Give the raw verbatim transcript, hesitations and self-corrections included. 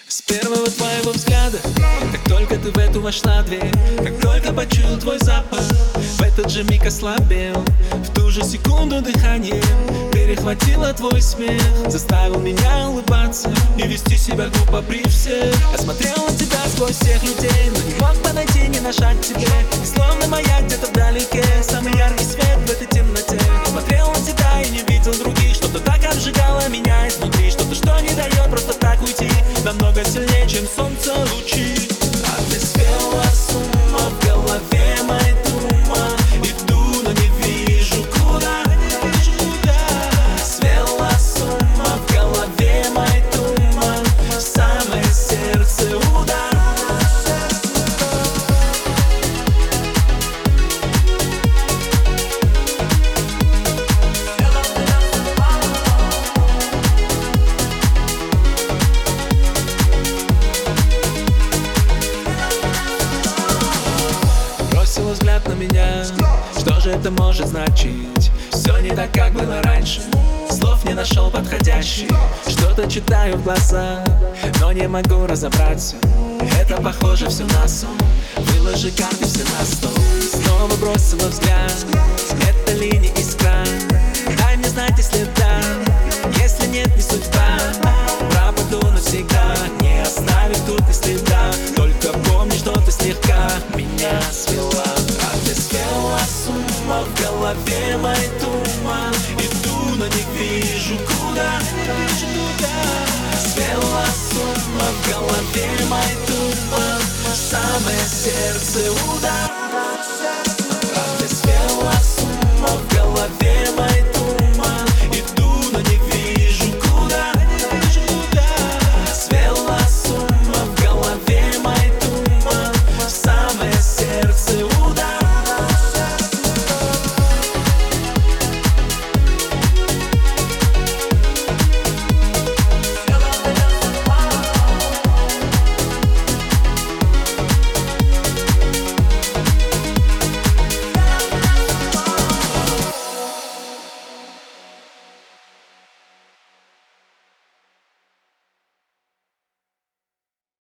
С первого твоего взгляда, как только ты в эту вошла дверь, как только почуял твой запах, в этот же миг ослабел. В ту же секунду дыхание перехватило твой смех, заставил меня улыбаться и вести себя глупо при всех. Я смотрел на тебя сквозь всех людей, но не мог подойти ни на шаг к тебе. И словно маяк где-то вдалеке, самый яркий свет в этой темноте. Смотрел на тебя и не видел других, что-то так обжигало меня изнутри, что-то, что не дает просто так уйти, намного сильнее, чем солнце лучи. А ты свела с ума, в голове мои туман. Иду, но не вижу куда, свела с ума, в голове мои туман. В самое сердце удар. Бросила взгляд на меня, что же это может значить? Все не так, как было раньше, слов не нашел подходящих. Что-то читаю в глаза, но не могу разобраться. Это похоже все на сон, выложи карты все на стол. Снова бросила взгляд, это линия искра. Дай мне знать, если да, если нет, не судьба. Пропаду навсегда, не оставит тут и следа. Только помни, что ты слегка меня свела. А ты свела с ума, в голове мой туман. Иду, но не вижу куда, свела с ума, в голове мой туман. В самое сердце удар.